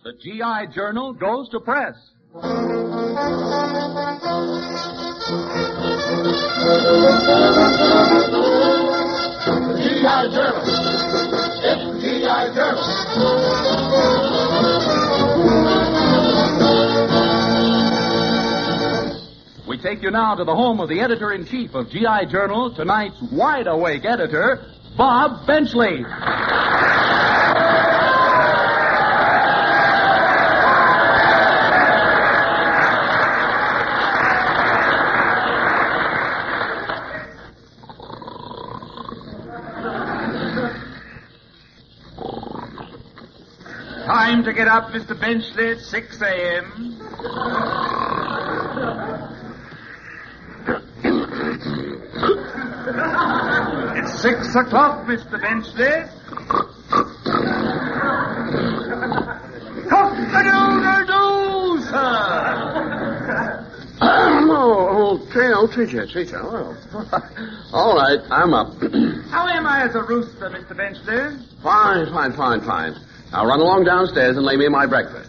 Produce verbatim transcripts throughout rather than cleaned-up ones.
The G I Journal goes to press. The G I Journal. It's the G I Journal. We take you now to the home of the editor-in-chief of G I Journal, tonight's wide-awake editor, Bob Benchley. Time to get up, Mister Benchley, at six a.m. It's six o'clock, Mister Benchley. Cock-a-doodle-doo, sir. oh, oh, Trina, oh, Tricia, Tricia. Well, all right, I'm up. How am I as a rooster, Mister Benchley? Fine, fine, fine, fine. Now run along downstairs and lay me my breakfast.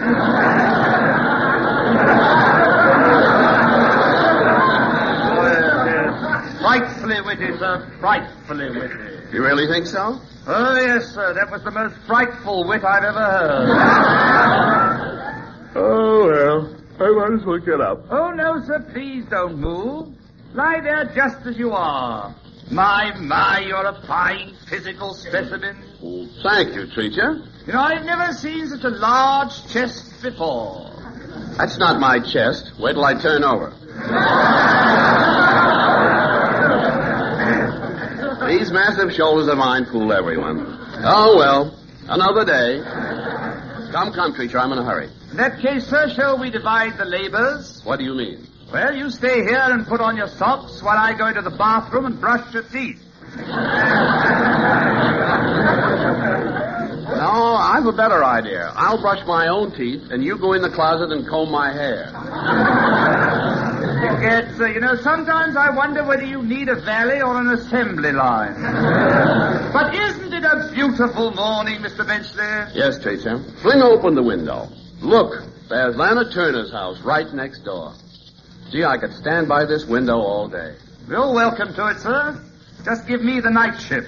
Frightfully witty, sir. Frightfully witty. You really think so? Oh, yes, sir. That was the most frightful wit I've ever heard. Oh, well, I might as well get up. Oh, no, sir. Please don't move. Lie there just as you are. My, my, you're a fine physical specimen. Oh, thank you, Treacher. You know, I've never seen such a large chest before. That's not my chest. Wait till I turn over. These massive shoulders of mine fool everyone. Oh, well, another day. Come, come, Treacher, I'm in a hurry. In that case, sir, shall we divide the labors? What do you mean? Well, you stay here and put on your socks while I go into the bathroom and brush your teeth. No, I've a better idea. I'll brush my own teeth, and you go in the closet and comb my hair. Forget, sir. You know, sometimes I wonder whether you need a valley or an assembly line. But isn't it a beautiful morning, Mister Benchley? Yes, Tracer. Fling open the window. Look, there's Lana Turner's house right next door. Gee, I could stand by this window all day. You're welcome to it, sir. Just give me the night shift.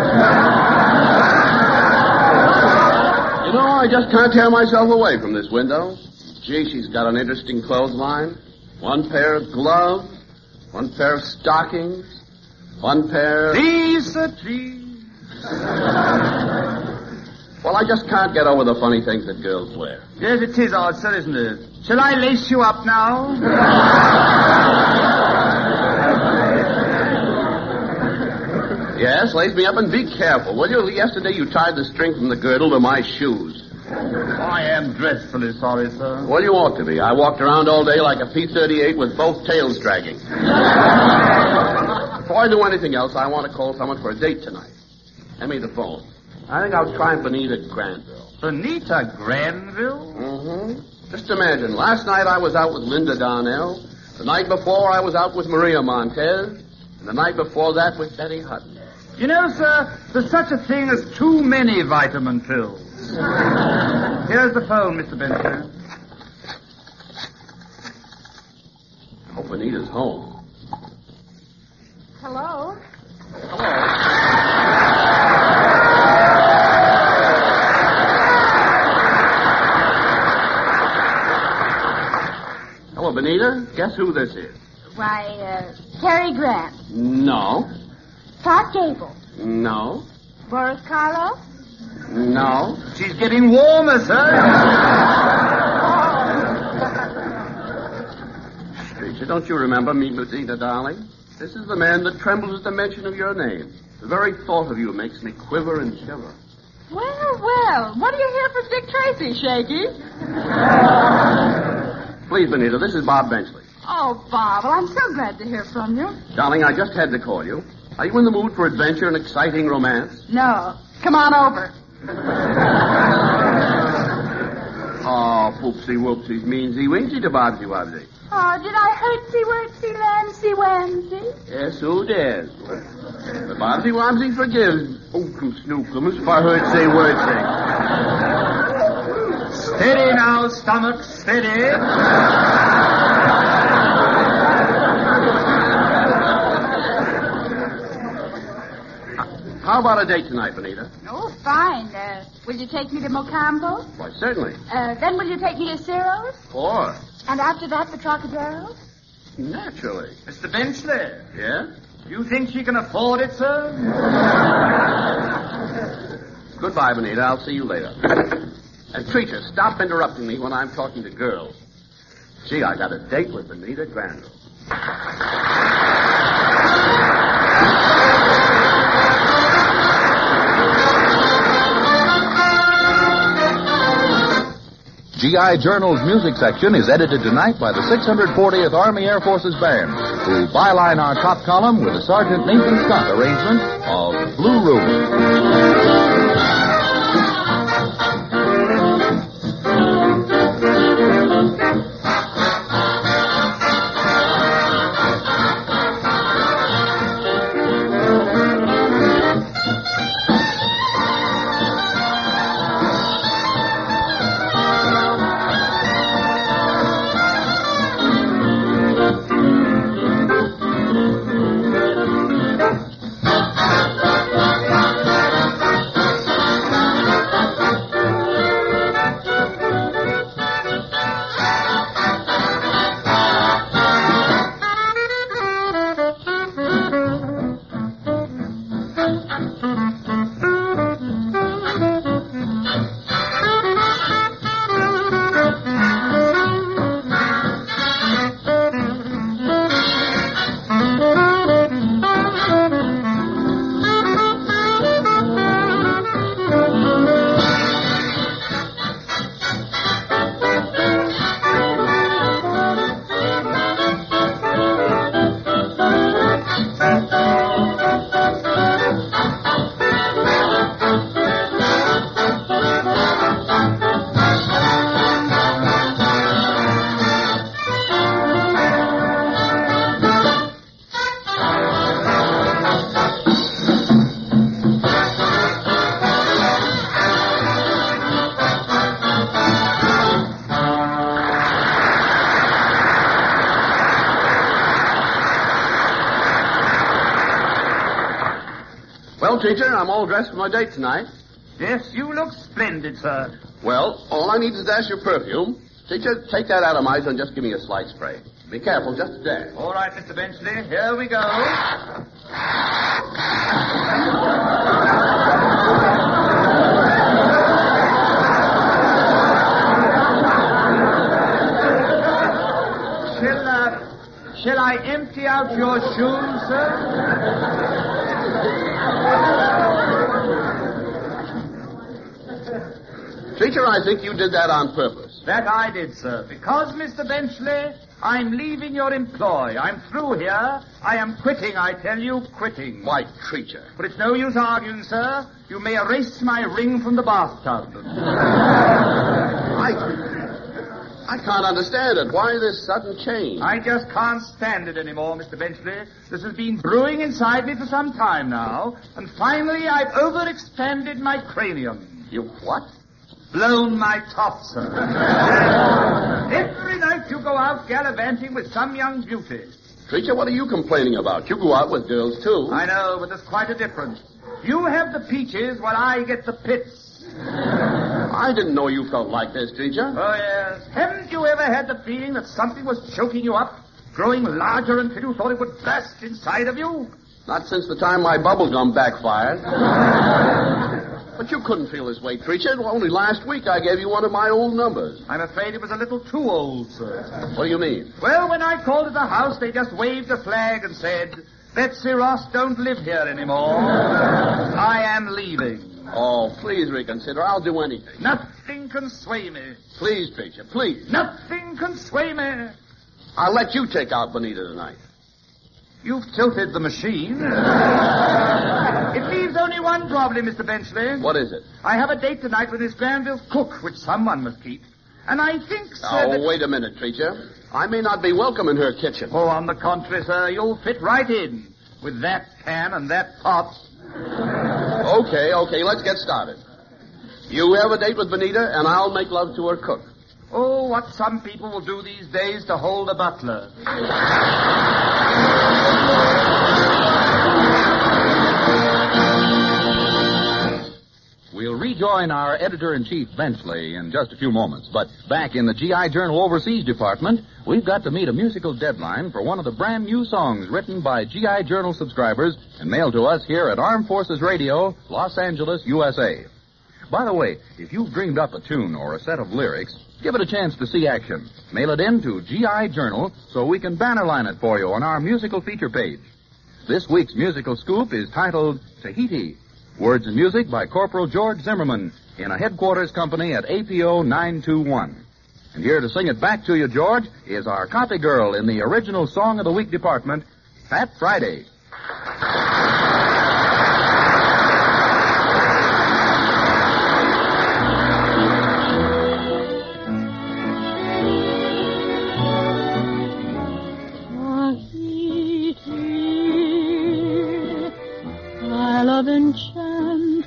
You know, I just can't tear myself away from this window. Gee, she's got an interesting clothesline. One pair of gloves, one pair of stockings, one pair... Please, sir, please. Well, I just can't get over the funny things that girls wear. Yes, it is odd, sir, isn't it? Shall I lace you up now? Yes, lace me up and be careful, will you? Yesterday you tied the string from the girdle to my shoes. I am dreadfully sorry, sir. Well, you ought to be. I walked around all day like a P thirty-eight with both tails dragging. Before I do anything else, I want to call someone for a date tonight. Hand me the phone. I think I'll try Benita Granville. Benita Granville? Mm-hmm. Just imagine, last night I was out with Linda Darnell. The night before I was out with Maria Montez. And the night before that with Betty Hutton. You know, sir, there's such a thing as too many vitamin pills. Here's the phone, Mister Benson. Oh, Benita's home. Hello? Hello. Hello, Benita. Guess who this is? Why, uh, Cary Grant. No. Clark Gable. No. Boris Karloff. No. She's getting warmer, sir. Stranger, don't you remember me, Benita, darling? This is the man that trembles at the mention of your name. The very thought of you makes me quiver and shiver. Well, well, what do you hear from Dick Tracy, Shaky? Please, Benita, this is Bob Benchley. Oh, Bob, well, I'm so glad to hear from you. Darling, I just had to call you. Are you in the mood for adventure and exciting romance? No. Come on over. Oh, poopsie whoopsies, meansy wingsy to Bobsy Wobsy. Oh, did I hurtsy wurtsy lancy wamsy? Yes, who did? But Bobsy Wobsy forgives Ookums Snookums for hurtsy wurtsy. Steady now, stomach, steady. How about a date tonight, Benita? Oh, fine. Uh, will you take me to Mocambo? Why, certainly. Uh, then will you take me to Ciro's? Four. And after that, the Trocadero? Naturally. Mister Benchley, Yeah? you think she can afford it, sir? Goodbye, Benita. I'll see you later. And Treacher, stop interrupting me when I'm talking to girls. Gee, I got a date with Benita Granville. G I. Journal's music section is edited tonight by the six hundred fortieth Army Air Forces Band, who byline our top column with a Sergeant Nathan Scott arrangement of Blue Room. Well, teacher, I'm all dressed for my date tonight. Yes, you look splendid, sir. Well, all I need is a dash of perfume. Teacher, take that atomizer and just give me a slight spray. Be careful, just a dash. All right, Mister Benchley, here we go. Shall, uh, shall I empty out your shoes, sir? Teacher, I think you did that on purpose. That I did, sir. Because, Mister Benchley, I'm leaving your employ. I'm through here. I am quitting, I tell you, quitting. Why, Treacher. But it's no use arguing, sir. You may erase my ring from the bathtub. I, I can't understand it. Why this sudden change? I just can't stand it anymore, Mister Benchley. This has been brewing inside me for some time now, and finally I've overexpanded my cranium. You what? Blown my top, sir. Every night you go out gallivanting with some young beauty. Treacher, what are you complaining about? You go out with girls, too. I know, but there's quite a difference. You have the peaches while I get the pits. I didn't know you felt like this, Treacher. Oh, yes. Haven't you ever had the feeling that something was choking you up, growing larger until you thought it would burst inside of you? Not since the time my bubble gum backfired. But you couldn't feel this way, Treacher. Only last week I gave you one of my old numbers. I'm afraid it was a little too old, sir. What do you mean? Well, when I called at the house, they just waved a flag and said, Betsy Ross don't live here anymore. I am leaving. Oh, please reconsider. I'll do anything. Nothing can sway me. Please, Treacher, please. Nothing can sway me. I'll let you take out Benita tonight. You've tilted the machine. It leaves only one problem, Mister Benchley. What is it? I have a date tonight with Miss Granville's cook, which someone must keep. And I think, sir, Oh, that... wait a minute, Treacher. I may not be welcome in her kitchen. Oh, on the contrary, sir, you'll fit right in. With that pan and that pot. Okay, okay, let's get started. You have a date with Benita, and I'll make love to her cook. Oh, what some people will do these days to hold a butler. We'll rejoin our editor-in-chief, Benchley, in just a few moments. But back in the G I Journal Overseas Department, we've got to meet a musical deadline for one of the brand new songs written by G I Journal subscribers and mailed to us here at Armed Forces Radio, Los Angeles, U S A. By the way, if you've dreamed up a tune or a set of lyrics, give it a chance to see action. Mail it in to G I Journal so we can bannerline it for you on our musical feature page. This week's musical scoop is titled Tahiti. Words and music by Corporal George Zimmerman in a headquarters company at A P O nine two one. And here to sing it back to you, George, is our copy girl in the original Song of the Week department, Pat Friday. Of enchantment,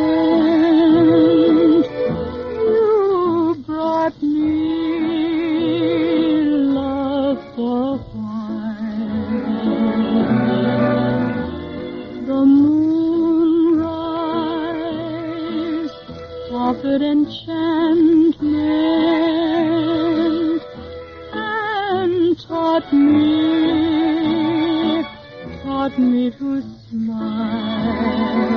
you brought me love for wine. The moonrise offered enchantment and taught me, taught me to smile.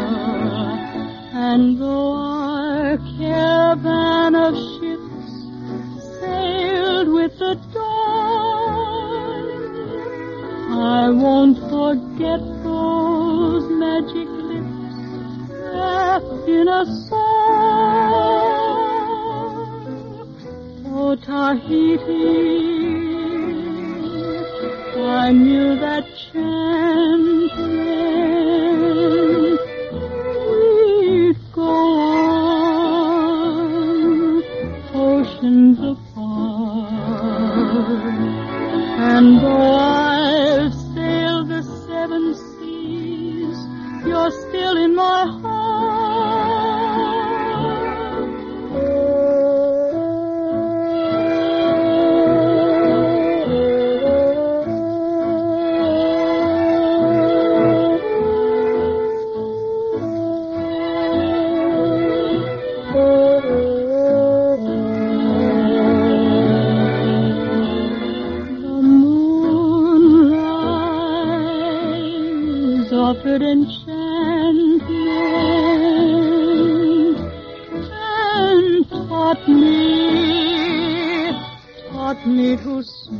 And though our caravan of ships sailed with the dawn, I won't forget those magic lips wrapped in a song. Oh, Tahiti, I knew that chant then. We'd go on, oceans apart. And though I've sailed the seven seas, you're still in my heart. Offered enchantment and taught me, taught me to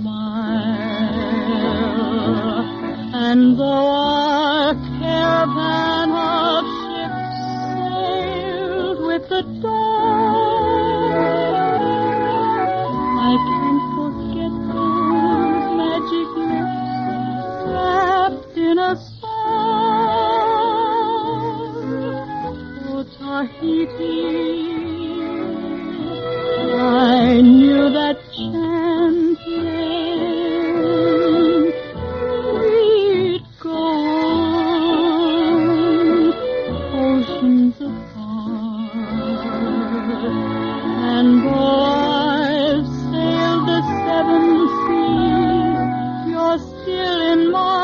smile. And though our caravan of ships sailed with the dawn, I can't forget those magic lips wrapped in a song. Tahiti, I knew that chant then. We'd go on, oceans apart. And though I've sailed the seven seas, you're still in my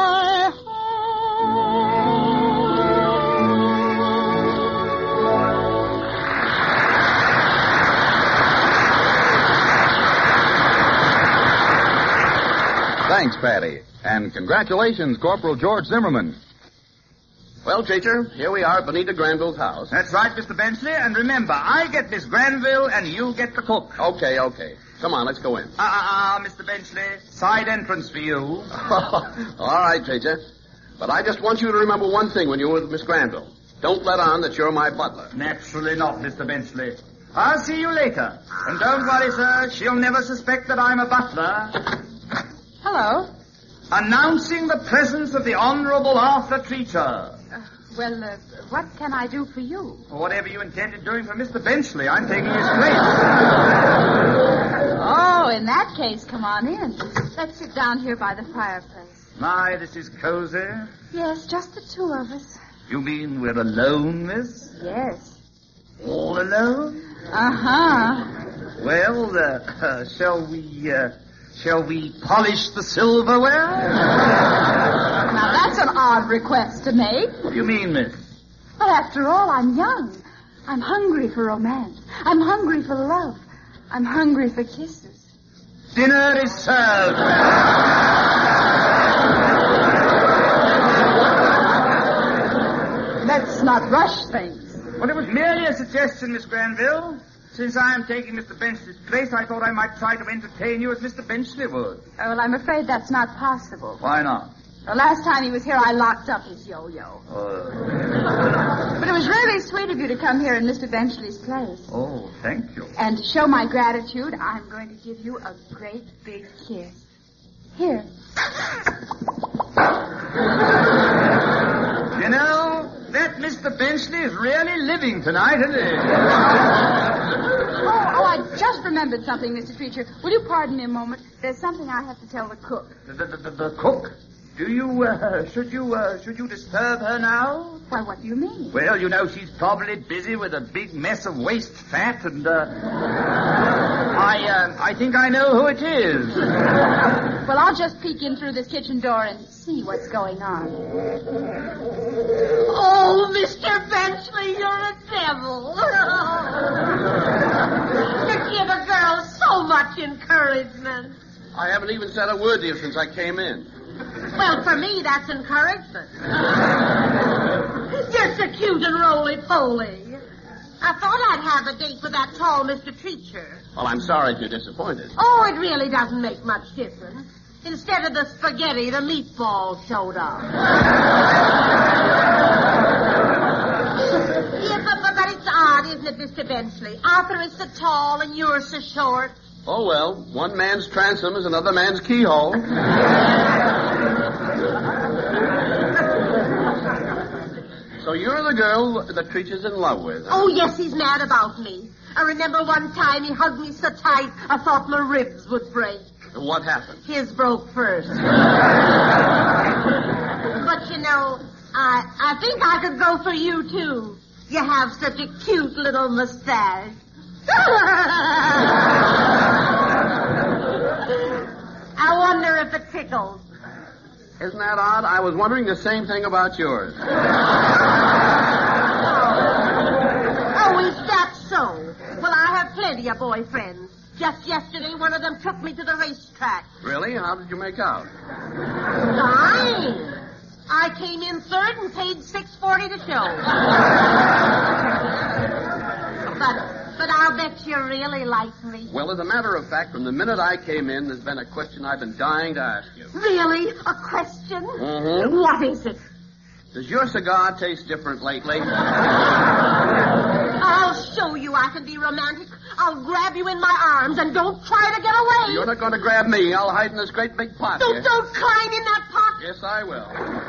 Thanks, Patty. And congratulations, Corporal George Zimmerman. Well, teacher, here we are at Benita Granville's house. That's right, Mister Benchley. And remember, I get Miss Granville and you get the cook. Okay, okay. Come on, let's go in. Ah, ah, ah, Mister Benchley. Side entrance for you. All right, teacher. But I just want you to remember one thing when you're with Miss Granville. Don't let on that you're my butler. Naturally not, Mister Benchley. I'll see you later. And don't worry, sir. She'll never suspect that I'm a butler. Hello. Announcing the presence of the Honorable Arthur Treacher. Uh, well, uh, what can I do for you? Whatever you intended doing for Mister Benchley, I'm taking his place. Oh, in that case, come on in. Let's sit down here by the fireplace. My, this is cozy. Yes, just the two of us. You mean we're alone, miss? Yes. All alone? Uh-huh. Well, uh, uh, shall we, uh, shall we polish the silverware? Now, that's an odd request to make. What do you mean, miss? But after all, I'm young. I'm hungry for romance. I'm hungry for love. I'm hungry for kisses. Dinner is served. Let's not rush things. Well, it was merely a suggestion, Miss Granville. Since I am taking Mister Benchley's place, I thought I might try to entertain you as Mister Benchley would. Oh, well, I'm afraid that's not possible. Why not? The last time he was here, I locked up his yo-yo. Uh, But it was really sweet of you to come here in Mister Benchley's place. oh, thank you. And to show my gratitude, I'm going to give you a great big kiss. Here. You know, that Mister Benchley is really living tonight, isn't he? Oh, oh, I just remembered something, Mister Treacher. Will you pardon me a moment? There's something I have to tell the cook. The, the, the, the cook? Do you, uh, should you, uh, should you disturb her now? Why, what do you mean? Well, you know, she's probably busy with a big mess of waste fat, and, uh, I, uh, I think I know who it is. Well, I'll just peek in through this kitchen door and see what's going on. Oh, Mister Benchley, you're a devil. You give a girl so much encouragement. I haven't even said a word to you since I came in. Well, for me, that's encouragement. You're so cute and roly-poly. I thought I'd have a date with that tall Mister Treacher. Well, I'm sorry if you're disappointed. Oh, it really doesn't make much difference. Instead of the spaghetti, the meatballs showed up. Yeah, but, but, but it's odd, isn't it, Mister Benchley? Arthur is so tall and you're so short. Oh, well, one man's transom is another man's keyhole. So you're the girl that Treacher's in love with, huh? Oh, yes, he's mad about me. I remember one time he hugged me so tight, I thought my ribs would break. And what happened? His broke first. But, you know, I, I think I could go for you, too. You have such a cute little mustache. I wonder if it tickles. Isn't that odd? I was wondering the same thing about yours. Oh, is that so? Well, I have plenty of boyfriends. Just yesterday, one of them took me to the racetrack. Really? How did you make out? Fine. I came in third and paid six forty to show. But, but I'll bet you really like me. Well, as a matter of fact, from the minute I came in, there's been a question I've been dying to ask you. Really? A question? Mm-hmm. What is it? Does your cigar taste different lately? I'll show you I can be romantic. I'll grab you in my arms and don't try to get away. You're not going to grab me. I'll hide in this great big pot Don't, here. don't climb in that pot. Yes, I will.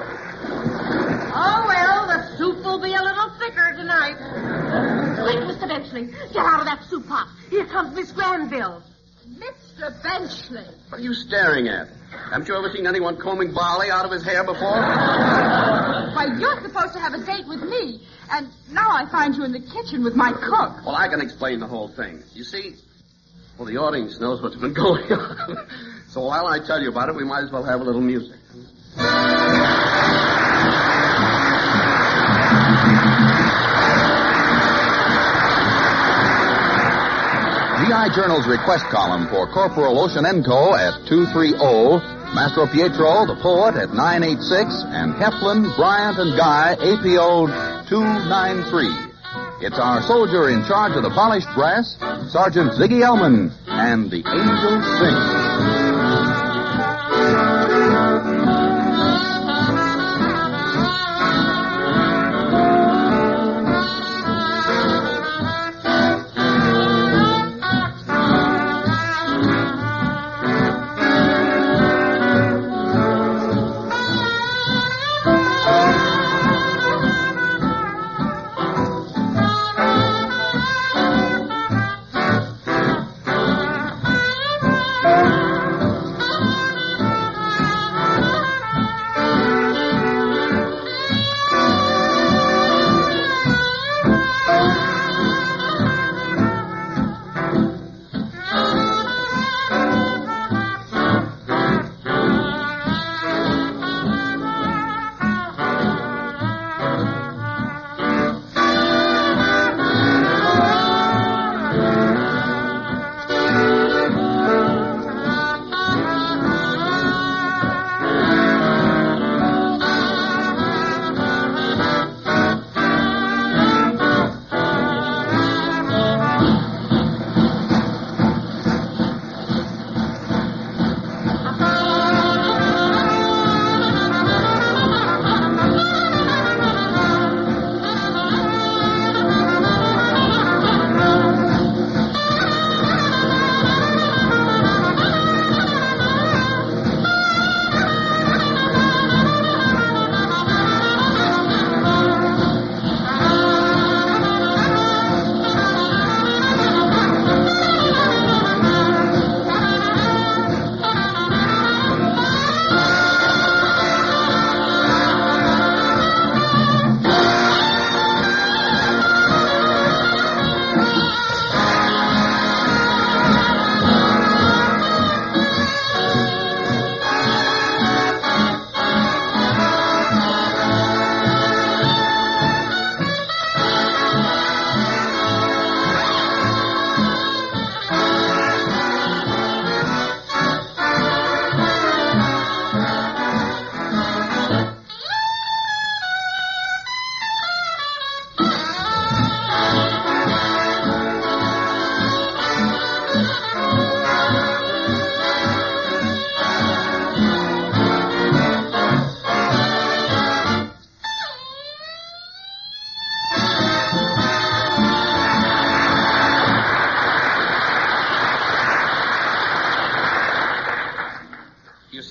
Oh, well, the soup will be a little thicker tonight. Quick, Mister Benchley, get out of that soup pot. Here comes Miss Granville. Mister Benchley. What are you staring at? Haven't you ever seen anyone combing barley out of his hair before? Why, you're supposed to have a date with me, and now I find you in the kitchen with my cook. Well, I can explain the whole thing. You see, well, the audience knows what's been going on. So while I tell you about it, we might as well have a little music. G I Journal's request column for Corporal Oceanenko at two three zero, Mastro Pietro, the poet, at nine eight six, and Heflin, Bryant, and Guy, A P O two nine three. It's our soldier in charge of the polished brass, Sergeant Ziggy Elman, and the Angels Sing. Thank you.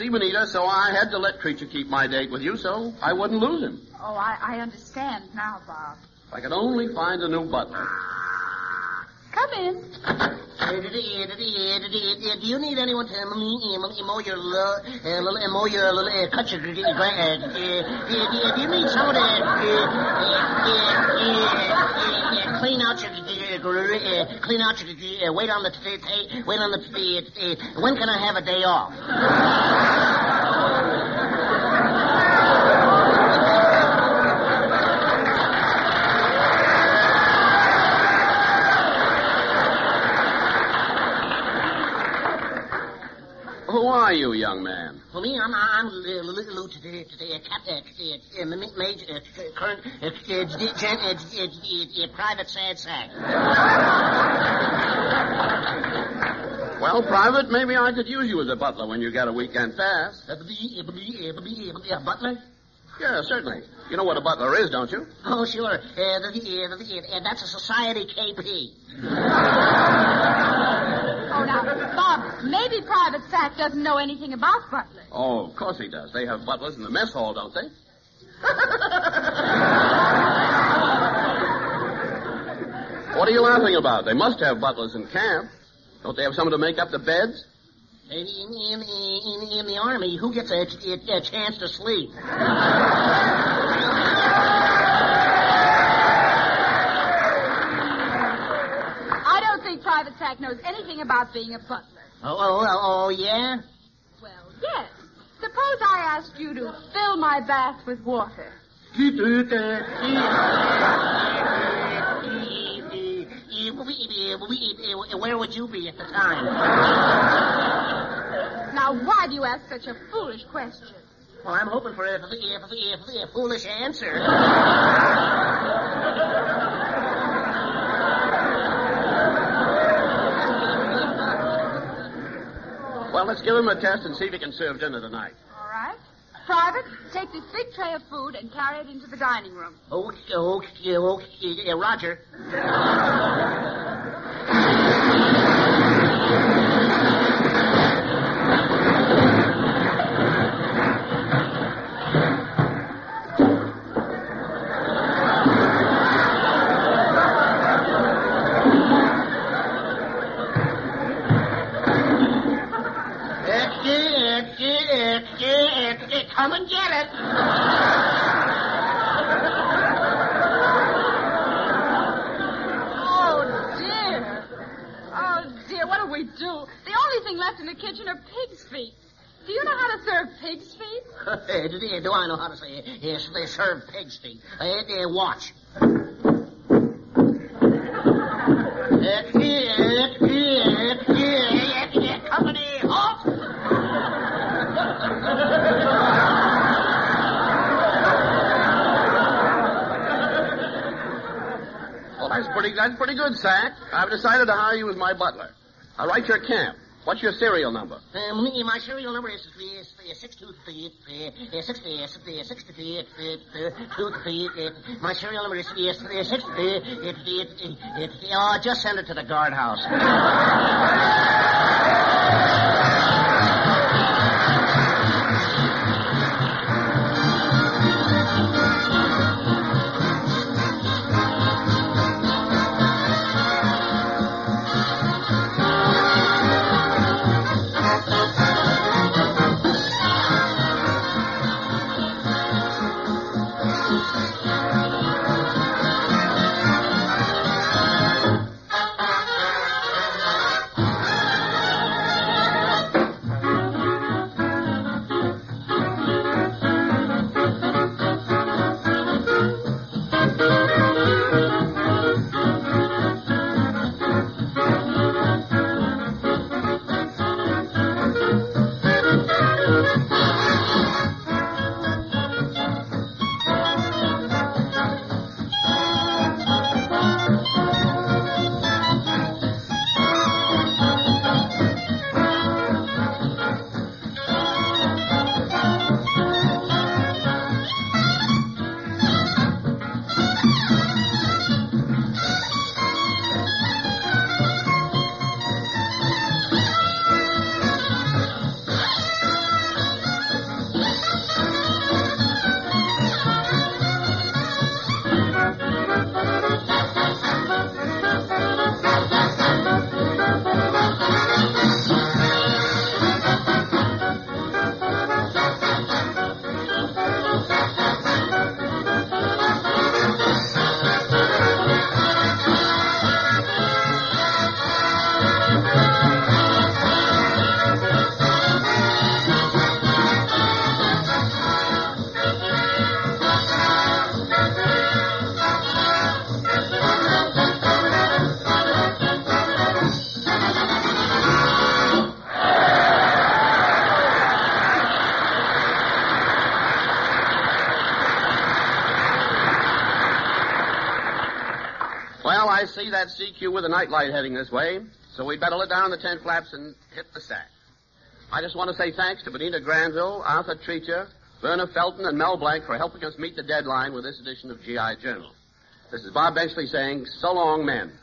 see Benita, so I had to let Creature keep my date with you so I wouldn't lose him. Oh, I, I understand now, Bob. If I could only find a new butler. Come in. Do you need anyone to mow your little, mow your little, cut your grass? Do you need someone to clean out your, clean out your, wait on the, wait on the, when can I have a day off? Who are you, young man? For me, I'm I'm Lieutenant Captain, Major, Current, Private Sad Sack. Well, Private, maybe I could use you as a butler when you got a weekend pass. Butler? Yeah, certainly. You know what a butler is, don't you? Oh, sure. Uh, the, the, the, that's a society K P. Oh, now, Bob, maybe Private Sack doesn't know anything about butlers. Oh, of course he does. They have butlers in the mess hall, don't they? What are you laughing about? They must have butlers in camp. Don't they have someone to make up the beds? In, in, in, in the Army, who gets a, a, a chance to sleep? I don't think Private Sack knows anything about being a butler. Oh, oh, oh, oh yeah? Well, yes. Suppose I asked you to fill my bath with water. Where would you be at the time? Now, why do you ask such a foolish question? Well, I'm hoping for a, a, a, a foolish answer. Well, let's give him a test and see if he can serve dinner tonight. All right. Private, take this big tray of food and carry it into the dining room. Okay, okay, okay. Uh, Roger. Come and get it. Oh, dear. Oh, dear, what do we do? The only thing left in the kitchen are pig's feet. Do you know how to serve pig's feet? Do I know how to say yes, they serve pig's feet? Uh, uh, watch. Company, halt! Well, that's pretty, that's pretty good, Sack. I've decided to hire you as my butler. I'll write your camp. What's your serial number? Um, my serial number is six two three six six six three two three. My serial number is six. Oh, just send it to the guardhouse. I see that C Q with a nightlight heading this way, so we'd better let down the tent flaps and hit the sack. I just want to say thanks to Benita Granville, Arthur Treacher, Verna Felton, and Mel Blanc for helping us meet the deadline with this edition of G I. Journal. This is Bob Benchley saying, so long, men.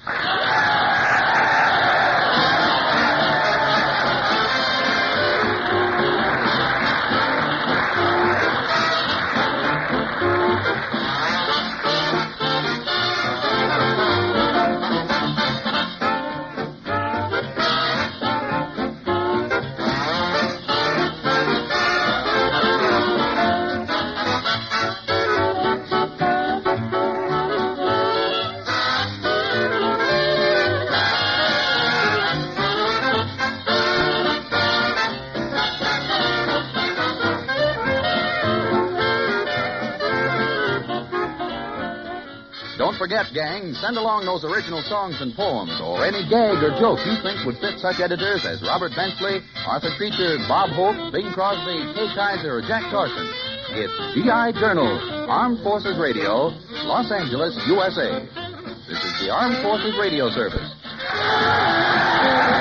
Don't forget, gang, send along those original songs and poems or any gag or joke you think would fit such editors as Robert Benchley, Arthur Treacher, Bob Hope, Bing Crosby, Kay Kaiser, or Jack Torson. It's G I. Journal, Armed Forces Radio, Los Angeles, U S A. This is the Armed Forces Radio Service.